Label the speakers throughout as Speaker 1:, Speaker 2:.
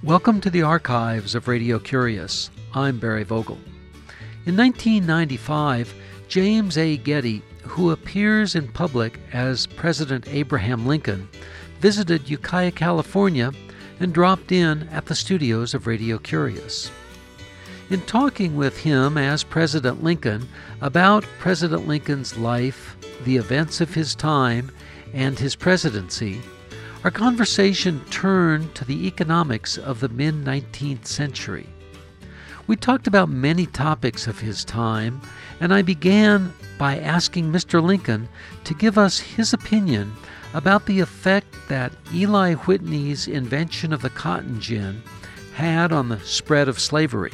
Speaker 1: Welcome to the archives of Radio Curious. I'm Barry Vogel. In 1995, James A. Getty, who appears in public as President Abraham Lincoln, visited Ukiah, California, and dropped in at the studios of Radio Curious. In talking with him as President Lincoln about President Lincoln's life, the events of his time, and his presidency, our conversation turned to the economics of the mid-19th century. We talked about many topics of his time, and I began by asking Mr. Lincoln to give us his opinion about the effect that Eli Whitney's invention of the cotton gin had on the spread of slavery.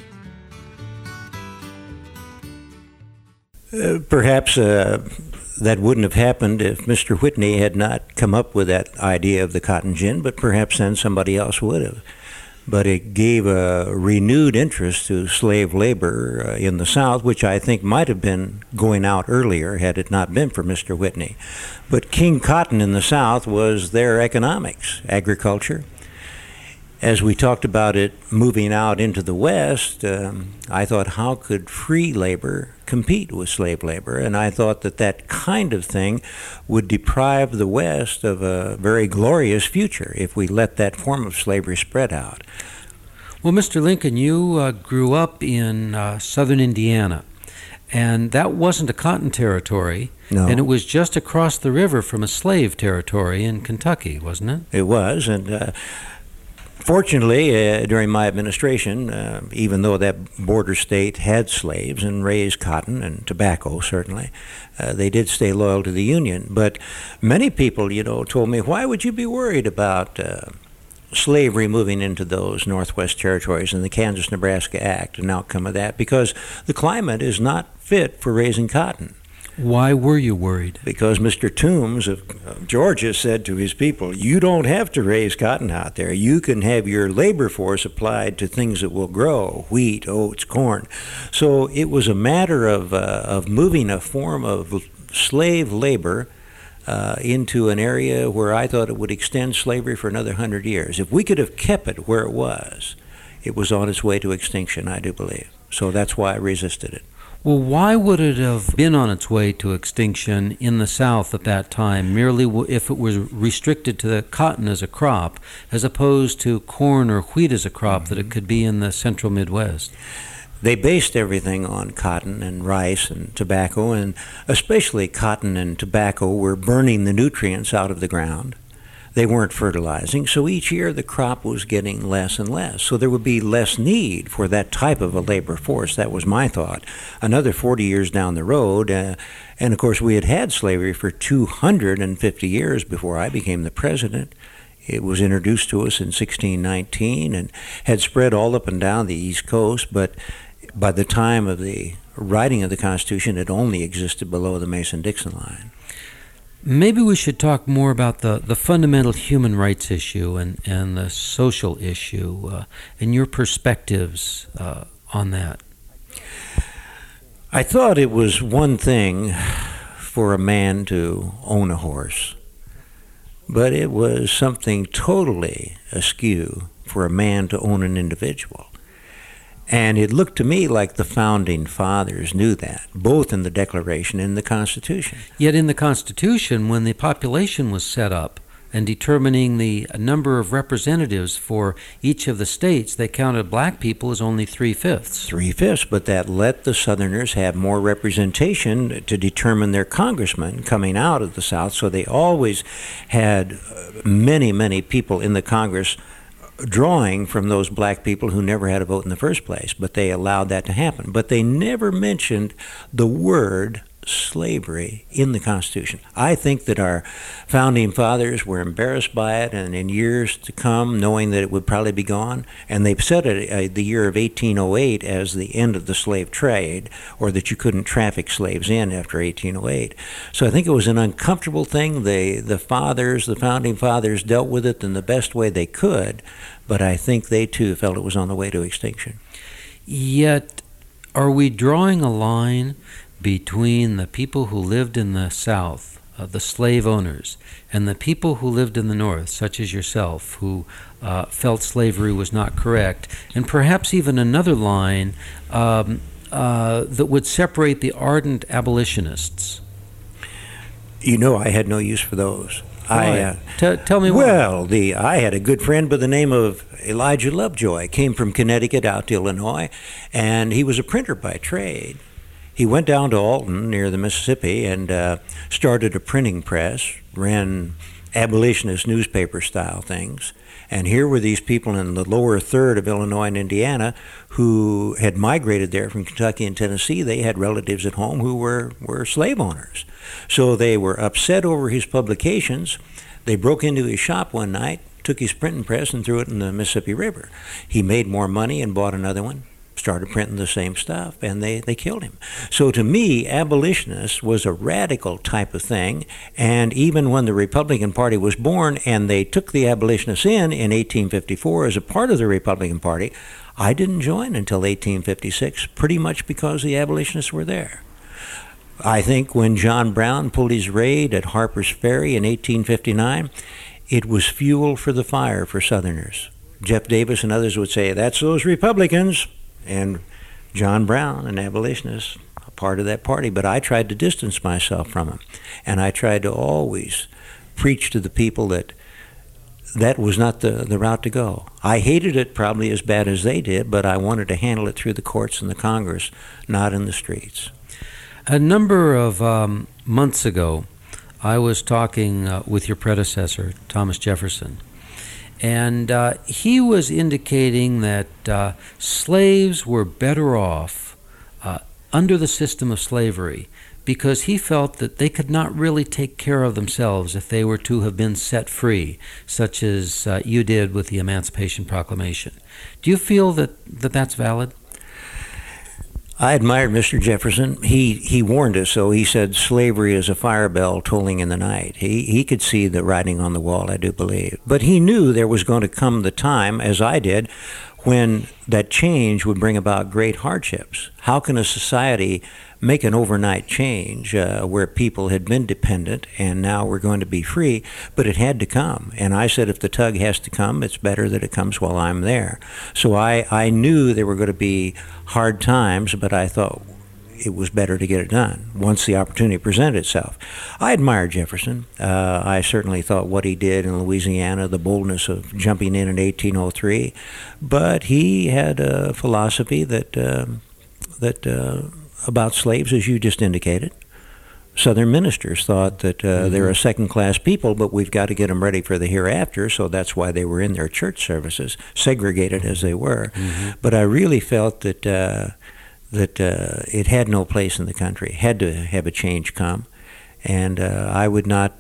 Speaker 2: Perhaps that wouldn't have happened if Mr. Whitney had not come up with that idea of the cotton gin, but perhaps then somebody else would have. But it gave a renewed interest to slave labor in the South, which I think might have been going out earlier had it not been for Mr. Whitney. But King Cotton in the South was their economics, agriculture. As we talked about it moving out into the West, I thought, how could free labor compete with slave labor? And I thought that kind of thing would deprive the West of a very glorious future if we let that form of slavery spread out.
Speaker 1: Well, Mr. Lincoln, you grew up in southern Indiana, and that wasn't a cotton territory,
Speaker 2: No.
Speaker 1: And it was just across the river from a slave territory in Kentucky, wasn't it?
Speaker 2: It was, and fortunately, during my administration, even though that border state had slaves and raised cotton and tobacco, certainly, they did stay loyal to the Union. But many people, told me, why would you be worried about slavery moving into those Northwest territories and the Kansas-Nebraska Act, an outcome of that? Because the climate is not fit for raising cotton.
Speaker 1: Why were you worried?
Speaker 2: Because Mr. Toombs of Georgia said to his people, you don't have to raise cotton out there. You can have your labor force applied to things that will grow, wheat, oats, corn. So it was a matter of moving a form of slave labor into an area where I thought it would extend slavery for another 100 years. If we could have kept it where it was on its way to extinction, I do believe. So that's why I resisted it.
Speaker 1: Well, why would it have been on its way to extinction in the South at that time, merely if it was restricted to the cotton as a crop, as opposed to corn or wheat as a crop that it could be in the central Midwest?
Speaker 2: They based everything on cotton and rice and tobacco, and especially cotton and tobacco were burning the nutrients out of the ground. They weren't fertilizing, so each year the crop was getting less and less. So there would be less need for that type of a labor force. That was my thought. Another 40 years down the road, and of course we had slavery for 250 years before I became the president. It was introduced to us in 1619 and had spread all up and down the East Coast, but by the time of the writing of the Constitution, it only existed below the Mason-Dixon line.
Speaker 1: Maybe we should talk more about the fundamental human rights issue and the social issue and your perspectives on that.
Speaker 2: I thought it was one thing for a man to own a horse, but it was something totally askew for a man to own an individual. And it looked to me like the Founding Fathers knew that, both in the Declaration and the Constitution.
Speaker 1: Yet in the Constitution, when the population was set up and determining the number of representatives for each of the states, they counted black people as only 3/5.
Speaker 2: 3/5, but that let the Southerners have more representation to determine their congressmen coming out of the South. So they always had many, many people in the Congress drawing from those black people who never had a vote in the first place, but they allowed that to happen. But they never mentioned the word slavery in the Constitution. I think that our Founding Fathers were embarrassed by it, and in years to come, knowing that it would probably be gone, and they've set it the year of 1808 as the end of the slave trade, or that you couldn't traffic slaves in after 1808. So I think it was an uncomfortable thing. The Founding Fathers dealt with it in the best way they could, but I think they too felt it was on the way to extinction.
Speaker 1: Yet, are we drawing a line between the people who lived in the South the slave owners, and the people who lived in the North, such as yourself, who felt slavery was not correct, and perhaps even another line that would separate the ardent abolitionists?
Speaker 2: You know, I had no use for those.
Speaker 1: Tell me why.
Speaker 2: Well, I had a good friend by the name of Elijah Lovejoy. Came from Connecticut out to Illinois, and he was a printer by trade. He went down to Alton near the Mississippi and started a printing press, ran abolitionist newspaper style things. And here were these people in the lower third of Illinois and Indiana who had migrated there from Kentucky and Tennessee. They had relatives at home who were slave owners. So they were upset over his publications. They broke into his shop one night, took his printing press and threw it in the Mississippi River. He made more money and bought another one, started printing the same stuff, and they killed him. So to me, abolitionist was a radical type of thing, and even when the Republican Party was born and they took the abolitionists in 1854 as a part of the Republican Party, I didn't join until 1856, pretty much because the abolitionists were there. I think when John Brown pulled his raid at Harper's Ferry in 1859, it was fuel for the fire for Southerners. Jeff Davis and others would say, that's those Republicans. And John Brown, an abolitionist, a part of that party. But I tried to distance myself from him. And I tried to always preach to the people that was not the route to go. I hated it probably as bad as they did, but I wanted to handle it through the courts and the Congress, not in the streets.
Speaker 1: A number of months ago, I was talking with your predecessor, Thomas Jefferson, and he was indicating that slaves were better off under the system of slavery because he felt that they could not really take care of themselves if they were to have been set free, such as you did with the Emancipation Proclamation. Do you feel that that's valid?
Speaker 2: I admired Mr. Jefferson. He warned us, so he said slavery is a fire bell tolling in the night. He could see the writing on the wall, I do believe. But he knew there was going to come the time, as I did, when that change would bring about great hardships. How can a society make an overnight change where people had been dependent and now we're going to be free? But it had to come. And I said, if the tug has to come, it's better that it comes while I'm there. So I knew there were going to be hard times, but I thought it was better to get it done once the opportunity presented itself. I admired Jefferson. I certainly thought what he did in Louisiana, the boldness of jumping in 1803, but he had a philosophy that about slaves, as you just indicated. Southern ministers thought that they're a second-class people, but we've got to get them ready for the hereafter, so that's why they were in their church services, segregated as they were. Mm-hmm. But I really felt that it had no place in the country. It had to have a change come, and I would not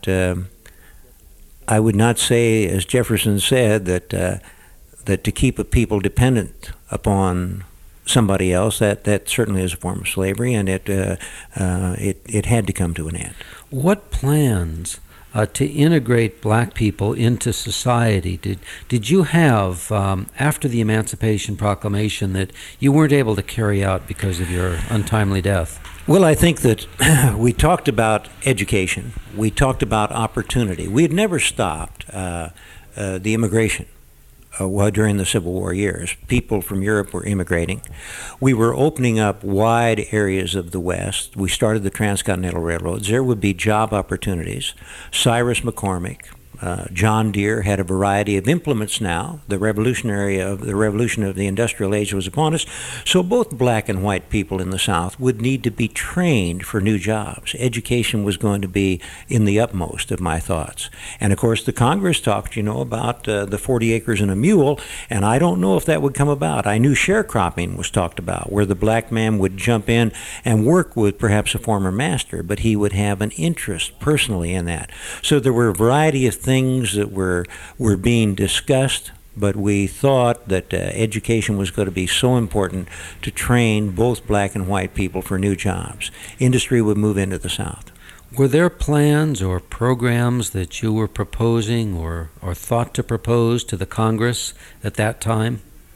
Speaker 2: say, as Jefferson said, that to keep a people dependent upon somebody else, that certainly is a form of slavery, and it had to come to an end. What
Speaker 1: plans to integrate black people into society did you have after the Emancipation Proclamation that you weren't able to carry out because of your untimely death?
Speaker 2: Well, I think that we talked about education. We talked about opportunity. We had never stopped the immigration. During the Civil War years. People from Europe were immigrating. We were opening up wide areas of the West. We started the transcontinental railroads. There would be job opportunities. Cyrus McCormick, John Deere had a variety of implements now. The revolution of the industrial age was upon us. So both black and white people in the South would need to be trained for new jobs. Education was going to be in the upmost of my thoughts. And of course, the Congress talked, about the 40 acres and a mule, and I don't know if that would come about. I knew sharecropping was talked about, where the black man would jump in and work with perhaps a former master, but he would have an interest personally in that. So there were a variety of things that were being discussed, but we thought that education was going to be so important to train both black and white people for new jobs. Industry would move into the South.
Speaker 1: Were there plans or programs that you were proposing or thought to propose to the Congress at that time?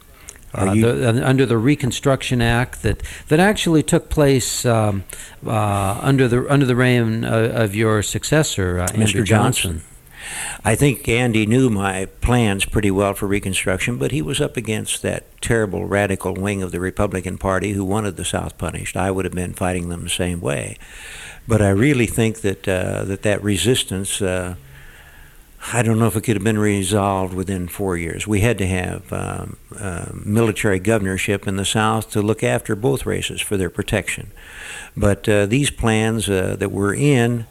Speaker 1: Under the Reconstruction Act that actually took place under the reign of your successor, Andrew
Speaker 2: Mr. Johnson. I think Andy knew my plans pretty well for Reconstruction, but he was up against that terrible radical wing of the Republican Party who wanted the South punished. I would have been fighting them the same way. But I really think that that resistance, I don't know if it could have been resolved within 4 years. We had to have military governorship in the South to look after both races for their protection. But these plans that were in,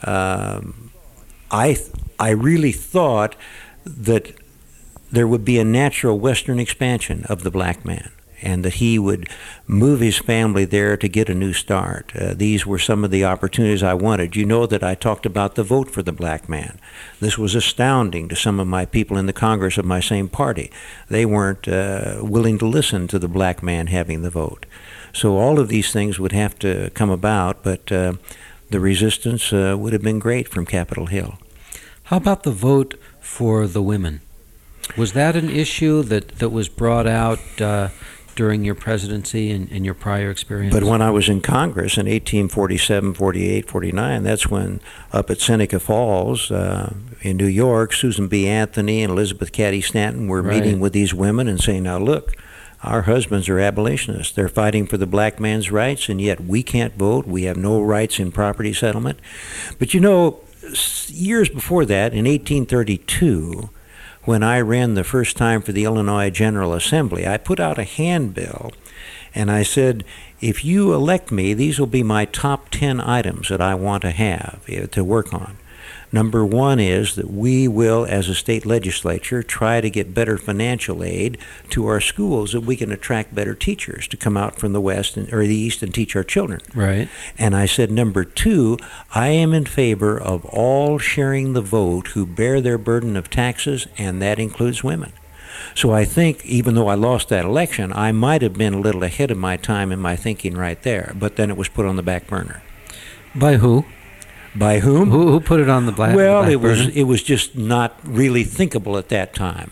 Speaker 2: I really thought that there would be a natural Western expansion of the black man, and that he would move his family there to get a new start. These were some of the opportunities I wanted. You know that I talked about the vote for the black man. This was astounding to some of my people in the Congress of my same party. They weren't willing to listen to the black man having the vote. So all of these things would have to come about, but the resistance would have been great from Capitol Hill.
Speaker 1: How about the vote for the women? Was that an issue that was brought out during your presidency and your prior experience?
Speaker 2: But when I was in Congress in 1847, 48, 49, that's when up at Seneca Falls in New York, Susan B. Anthony and Elizabeth Cady Stanton were meeting with these women and saying, now look, our husbands are abolitionists. They're fighting for the black man's rights, and yet we can't vote. We have no rights in property settlement. But you know, years before that, in 1832, when I ran the first time for the Illinois General Assembly, I put out a handbill, and I said, if you elect me, these will be my top 10 items that I want to have to work on. Number one is that we will, as a state legislature, try to get better financial aid to our schools, that we can attract better teachers to come out from the West or the East and teach our children.
Speaker 1: Right.
Speaker 2: And I said, number two, I am in favor of all sharing the vote who bear their burden of taxes, and that includes women. So I think, even though I lost that election, I might have been a little ahead of my time in my thinking right there, but then it was put on the back burner.
Speaker 1: By who?
Speaker 2: By whom?
Speaker 1: Who put it on the black?
Speaker 2: Well,
Speaker 1: burner?
Speaker 2: it was just not really thinkable at that time.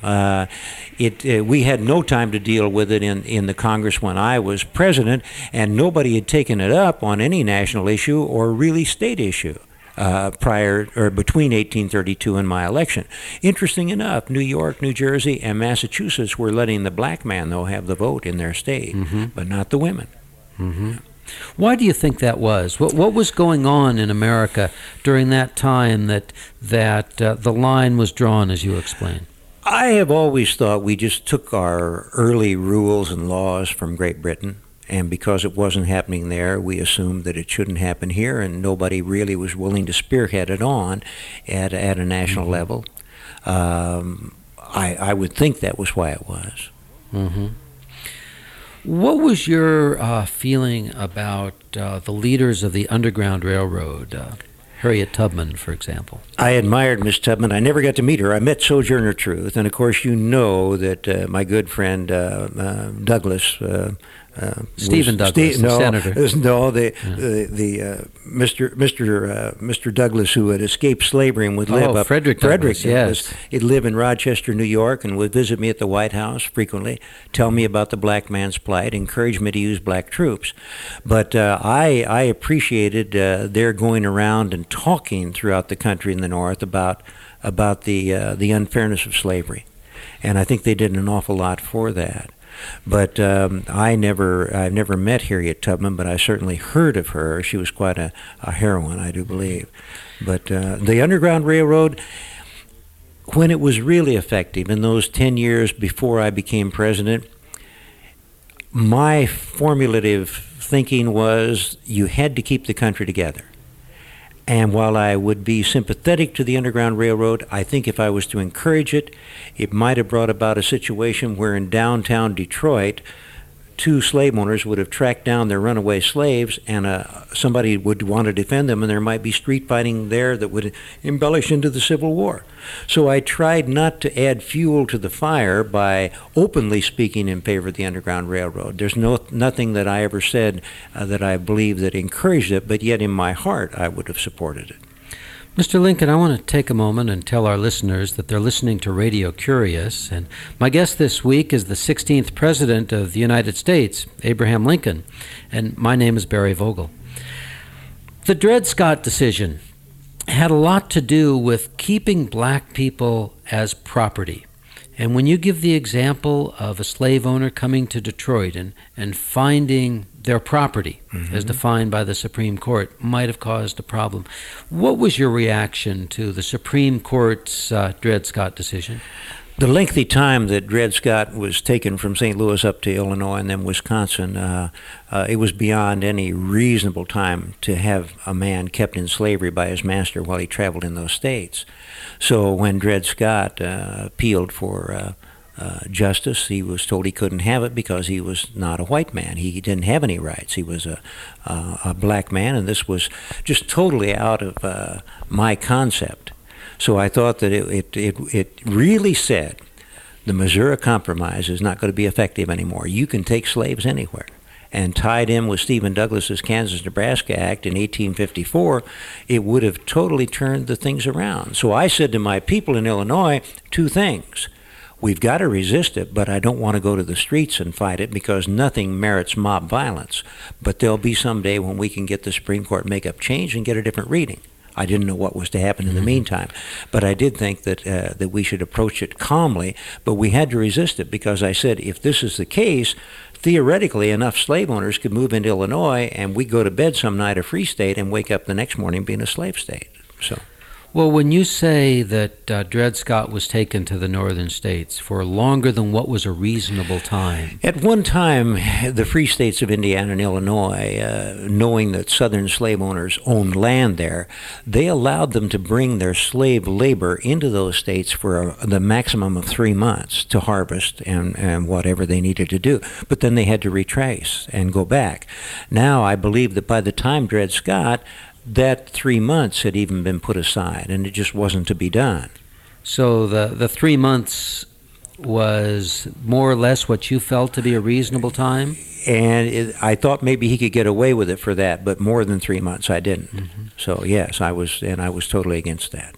Speaker 2: We had no time to deal with it in the Congress when I was president, and nobody had taken it up on any national issue or really state issue prior or between 1832 and my election. Interesting enough, New York, New Jersey, and Massachusetts were letting the black man, though, have the vote in their state, but not the women.
Speaker 1: Mm-hmm. Why do you think that was? What was going on in America during that time that the line was drawn, as you explained?
Speaker 2: I have always thought we just took our early rules and laws from Great Britain, and because it wasn't happening there, we assumed that it shouldn't happen here, and nobody really was willing to spearhead it on at a national level. I would think that was why it was.
Speaker 1: Mm-hmm. What was your feeling about the leaders of the Underground Railroad, Harriet Tubman, for example?
Speaker 2: I admired Miss Tubman. I never got to meet her. I met Sojourner Truth, and of course you know that my good friend Douglas.
Speaker 1: Stephen Douglas, the senator.
Speaker 2: Mr. Douglas, who had escaped slavery and would live up.
Speaker 1: Frederick Douglass, yes.
Speaker 2: He'd live in Rochester, New York, and would visit me at the White House frequently, tell me about the black man's plight, encourage me to use black troops. But I appreciated their going around and talking throughout the country in the North about the unfairness of slavery, and I think they did an awful lot for that. But I've never met Harriet Tubman, but I certainly heard of her. She was quite a heroine, I do believe. But the Underground Railroad, when it was really effective in those 10 years before I became president, my formulative thinking was you had to keep the country together. And while I would be sympathetic to the Underground Railroad, I think if I was to encourage it, it might have brought about a situation where in downtown Detroit, two slave owners would have tracked down their runaway slaves, and somebody would want to defend them, and there might be street fighting there that would embellish into the Civil War. So I tried not to add fuel to the fire by openly speaking in favor of the Underground Railroad. There's nothing that I ever said that I believe that encouraged it, but yet in my heart I would have supported it.
Speaker 1: Mr. Lincoln, I want to take a moment and tell our listeners that they're listening to Radio Curious, and my guest this week is the 16th President of the United States, Abraham Lincoln, and my name is Barry Vogel. The Dred Scott decision had a lot to do with keeping black people as property. And when you give the example of a slave owner coming to Detroit and finding their property, as defined by the Supreme Court, might have caused a problem, what was your reaction to the Supreme Court's Dred Scott decision?
Speaker 2: The lengthy time that Dred Scott was taken from St. Louis up to Illinois and then Wisconsin, it was beyond any reasonable time to have a man kept in slavery by his master while he traveled in those states. So when Dred Scott appealed for justice, he was told he couldn't have it because he was not a white man. He didn't have any rights. He was a black man, and this was just totally out of my concept. So I thought that it really said the Missouri Compromise is not going to be effective anymore. You can take slaves anywhere. And tied in with Stephen Douglas's Kansas-Nebraska Act in 1854, it would have totally turned the things around. So I said to my people in Illinois two things. We've got to resist it, but I don't want to go to the streets and fight it because nothing merits mob violence. But there'll be some day when we can get the Supreme Court make up change and get a different reading. I didn't know what was to happen in the meantime, but I did think that we should approach it calmly, but we had to resist it because I said if this is the case, theoretically enough slave owners could move into Illinois and we go to bed some night a free state and wake up the next morning being a slave state. So.
Speaker 1: Well, when you say that Dred Scott was taken to the northern states for longer than what was a reasonable time.
Speaker 2: At one time, the free states of Indiana and Illinois, knowing that southern slave owners owned land there, they allowed them to bring their slave labor into those states for the maximum of 3 months to harvest and whatever they needed to do. But then they had to retrace and go back. Now, I believe that by the time Dred Scott, that 3 months had even been put aside, and it just wasn't to be done.
Speaker 1: So the 3 months was more or less what you felt to be a reasonable time?
Speaker 2: And I thought maybe he could get away with it for that, but more than 3 months I didn't. So yes, I was totally against that.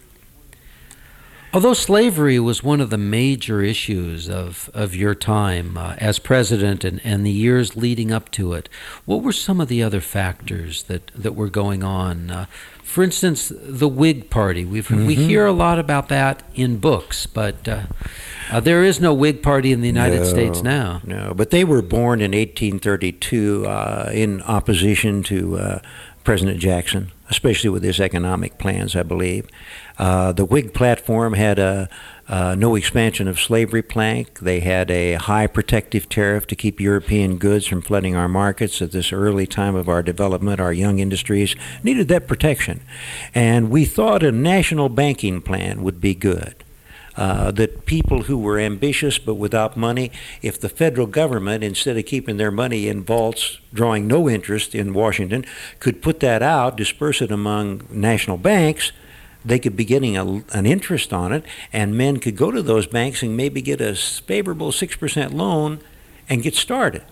Speaker 1: Although slavery was one of the major issues of your time as president and the years leading up to it, what were some of the other factors that were going on? For instance, the Whig Party. We hear a lot about that in books, but there is no Whig Party in the United States now.
Speaker 2: No, but they were born in 1832 in opposition to President Jackson, especially with his economic plans, I believe. The Whig platform had a no expansion of slavery plank. They had a high protective tariff to keep European goods from flooding our markets at this early time of our development. Our young industries needed that protection. And we thought a national banking plan would be good. That people who were ambitious but without money, if the federal government, instead of keeping their money in vaults drawing no interest in Washington, could put that out, disperse it among national banks, they could be getting an interest on it, and men could go to those banks and maybe get a favorable 6% loan and get started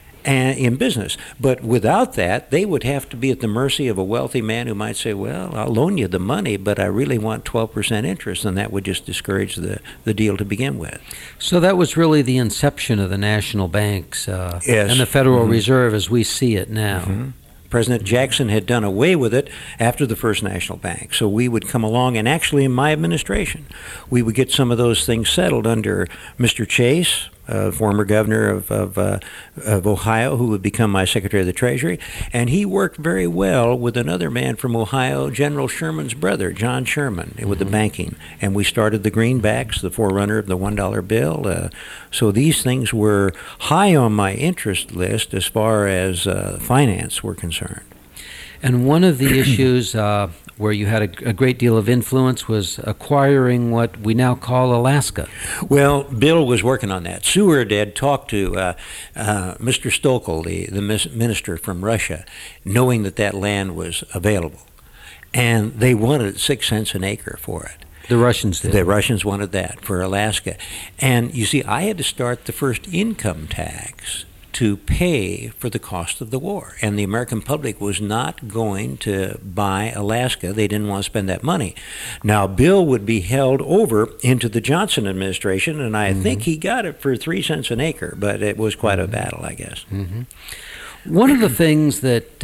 Speaker 2: in business. But without that, they would have to be at the mercy of a wealthy man who might say, well, I'll loan you the money, but I really want 12% interest, and that would just discourage the deal to begin with.
Speaker 1: So that was really the inception of the national banks
Speaker 2: yes.
Speaker 1: and the Federal Reserve as we see it now.
Speaker 2: President Jackson had done away with it after the First National Bank. So we would come along, and actually in my administration, we would get some of those things settled under Mr. Chase, former governor of Ohio, who would become my Secretary of the Treasury. And he worked very well with another man from Ohio, General Sherman's brother, John Sherman, with the banking. And we started the greenbacks, the forerunner of the $1 bill. So these things were high on my interest list as far as finance were concerned.
Speaker 1: And one of the issues where you had a great deal of influence was acquiring what we now call Alaska.
Speaker 2: Well, Bill was working on that. Seward had talked to Mr. Stokel, the minister from Russia, knowing that land was available. And they wanted 6 cents an acre for it.
Speaker 1: The Russians did.
Speaker 2: The Russians wanted that for Alaska. And you see, I had to start the first income tax to pay for the cost of the war. And the American public was not going to buy Alaska. They didn't want to spend that money. Now, Bill would be held over into the Johnson administration, and I think he got it for 3 cents an acre, but it was quite a battle, I guess.
Speaker 1: One of the things that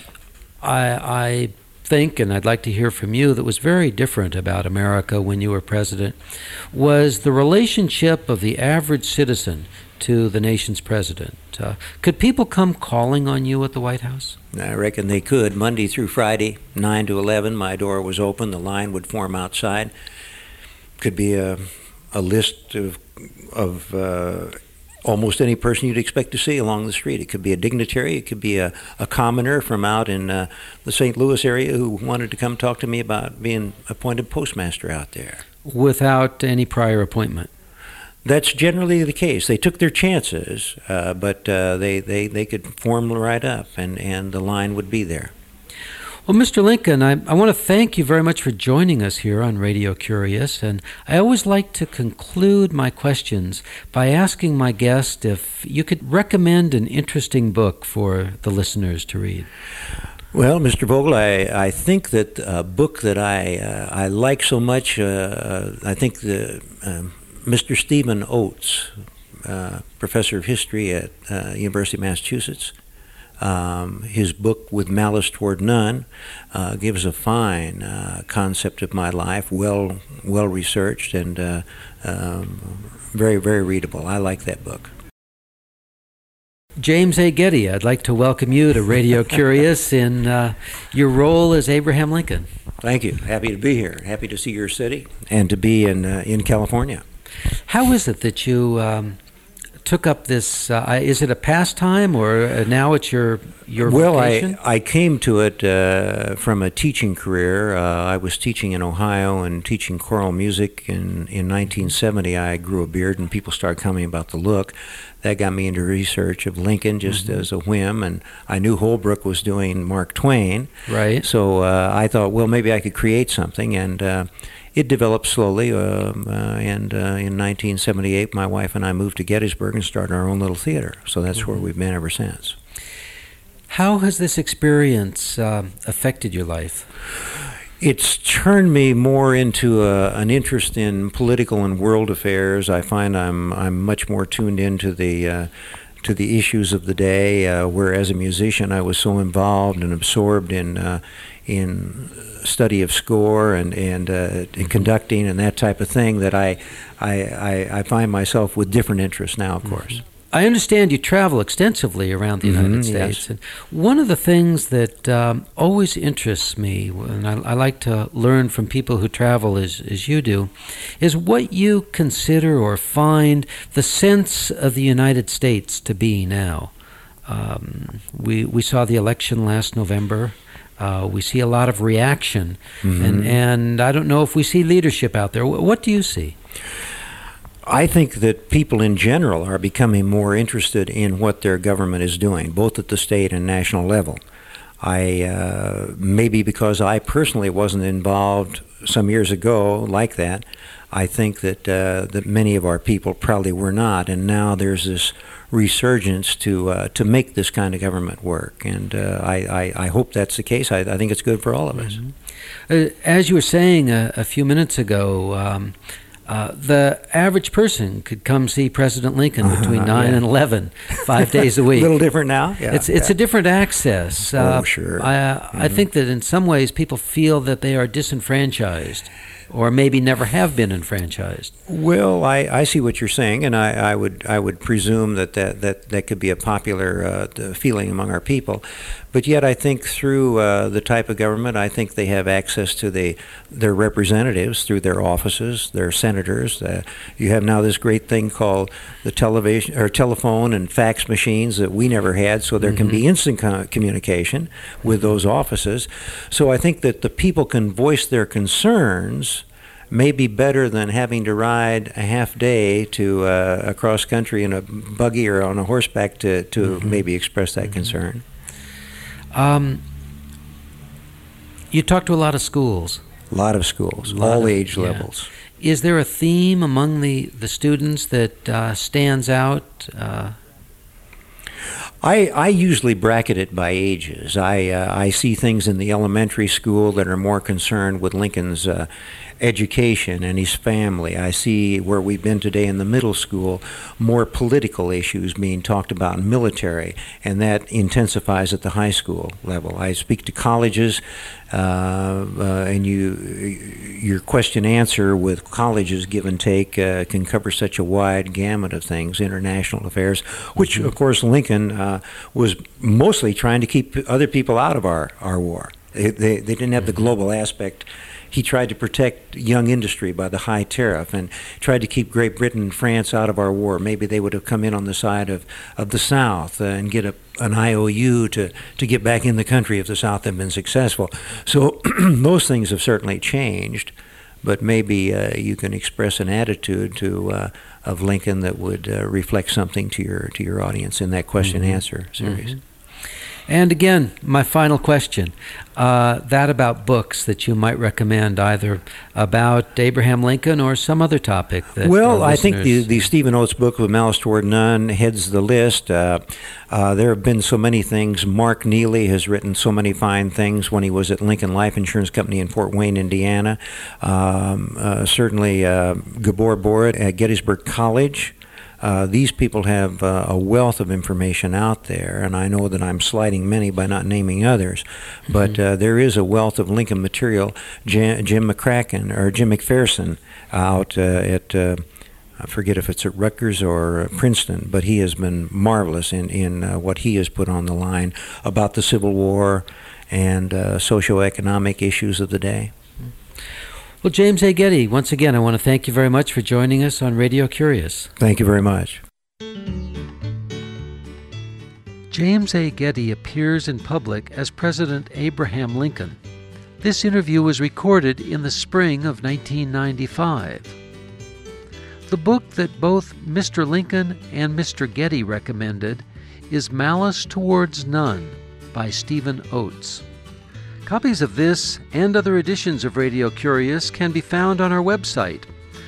Speaker 1: I think, and I'd like to hear from you, that was very different about America when you were president was the relationship of the average citizen to the nation's president. Could people come calling on you at the White House?
Speaker 2: I reckon they could. Monday through Friday, 9 to 11, my door was open. The line would form outside. Could be a list of almost any person you'd expect to see along the street. It could be a dignitary. It could be a commoner from out in the St. Louis area who wanted to come talk to me about being appointed postmaster out there.
Speaker 1: Without any prior appointment?
Speaker 2: That's generally the case. They took their chances, but they could form right up, and the line would be there.
Speaker 1: Well, Mr. Lincoln, I want to thank you very much for joining us here on Radio Curious, and I always like to conclude my questions by asking my guest if you could recommend an interesting book for the listeners to read.
Speaker 2: Well, Mr. Vogel, I think that a book that I like so much, I think Mr. Stephen Oates, professor of history at University of Massachusetts, his book With Malice Toward None gives a fine concept of my life, well researched and very, very readable. I like that book.
Speaker 1: James A. Getty, I'd like to welcome you to Radio Curious in your role as Abraham Lincoln.
Speaker 2: Thank you. Happy to be here. Happy to see your city and to be in California.
Speaker 1: How is it that you took up this? Is it a pastime, or now it's your vocation?
Speaker 2: Well, I came to it from a teaching career. I was teaching in Ohio and teaching choral music. In 1970, I grew a beard, and people started coming about the look. That got me into research of Lincoln just as a whim, and I knew Holbrook was doing Mark Twain.
Speaker 1: Right.
Speaker 2: So I thought, well, maybe I could create something, and it developed slowly, and in 1978, my wife and I moved to Gettysburg and started our own little theater. So that's where we've been ever since.
Speaker 1: How has this experience affected your life?
Speaker 2: It's turned me more into an interest in political and world affairs. I find I'm much more tuned into the issues of the day. Where as a musician, I was so involved and absorbed in study of score and in conducting and that type of thing that I find myself with different interests now, of course.
Speaker 1: I understand you travel extensively around the United States.
Speaker 2: Yes.
Speaker 1: And one of the things that always interests me, and I like to learn from people who travel as you do, is what you consider or find the sense of the United States to be now. We saw the election last November. We see a lot of reaction, and I don't know if we see leadership out there. What do you see?
Speaker 2: I think that people in general are becoming more interested in what their government is doing, both at the state and national level. Maybe because I personally wasn't involved some years ago like that, I think that many of our people probably were not, and now there's this resurgence to make this kind of government work, and I hope that's the case. I think it's good for all of us.
Speaker 1: As you were saying a few minutes ago, the average person could come see President Lincoln between 9 and 11, 5 days a week.
Speaker 2: A little different now? Yeah.
Speaker 1: It's a different access.
Speaker 2: Sure.
Speaker 1: I think that in some ways people feel that they are disenfranchised, or maybe never have been enfranchised.
Speaker 2: Well, I see what you're saying, and I would presume that could be a popular feeling among our people. But yet I think through the type of government, I think they have access to their representatives through their offices, their senators. You have now this great thing called the telephone and fax machines that we never had, so there can be instant communication with those offices. So I think that the people can voice their concerns maybe better than having to ride a half day to across country in a buggy or on a horseback to maybe express that concern.
Speaker 1: You talk to a lot of schools.
Speaker 2: A lot of schools, all age levels.
Speaker 1: Is there a theme among the students that stands out?
Speaker 2: I usually bracket it by ages. I see things in the elementary school that are more concerned with Lincoln's education and his family. I see where we've been today in the middle school, more political issues being talked about in military, and that intensifies at the high school level. I speak to colleges, and your question answer with colleges give and take can cover such a wide gamut of things, international affairs, which of course Lincoln was mostly trying to keep other people out of our war. They didn't have the global aspect. He tried to protect young industry by the high tariff and tried to keep Great Britain and France out of our war. Maybe they would have come in on the side of the South and get an IOU to get back in the country if the South had been successful. So those things have certainly changed, but maybe you can express an attitude of Lincoln that would reflect something to your audience in that question-answer series.
Speaker 1: And again, my final question, that about books that you might recommend, either about Abraham Lincoln or some other topic. That
Speaker 2: I think the Stephen Oates book with Malice Toward None heads the list. There have been so many things. Mark Neely has written so many fine things when he was at Lincoln Life Insurance Company in Fort Wayne, Indiana. Certainly Gabor Borat at Gettysburg College. These people have a wealth of information out there, and I know that I'm slighting many by not naming others, but there is a wealth of Lincoln material. Jim McPherson out at, I forget if it's at Rutgers or Princeton, but he has been marvelous in what he has put on the line about the Civil War and socioeconomic issues of the day.
Speaker 1: Well, James A. Getty, once again, I want to thank you very much for joining us on Radio Curious.
Speaker 2: Thank you very much.
Speaker 1: James A. Getty appears in public as President Abraham Lincoln. This interview was recorded in the spring of 1995. The book that both Mr. Lincoln and Mr. Getty recommended is Malice Towards None by Stephen Oates. Copies of this and other editions of Radio Curious can be found on our website,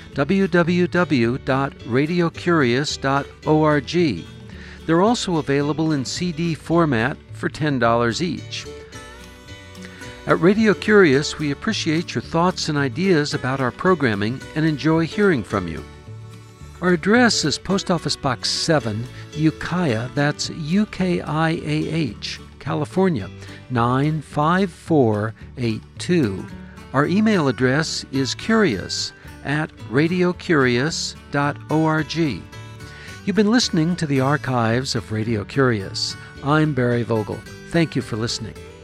Speaker 1: www.radiocurious.org. They're also available in CD format for $10 each. At Radio Curious, we appreciate your thoughts and ideas about our programming and enjoy hearing from you. Our address is Post Office Box 7, Ukiah, that's UKIAH, California, 95482. Our email address is curious@radiocurious.org. You've been listening to the archives of Radio Curious. I'm Barry Vogel. Thank you for listening.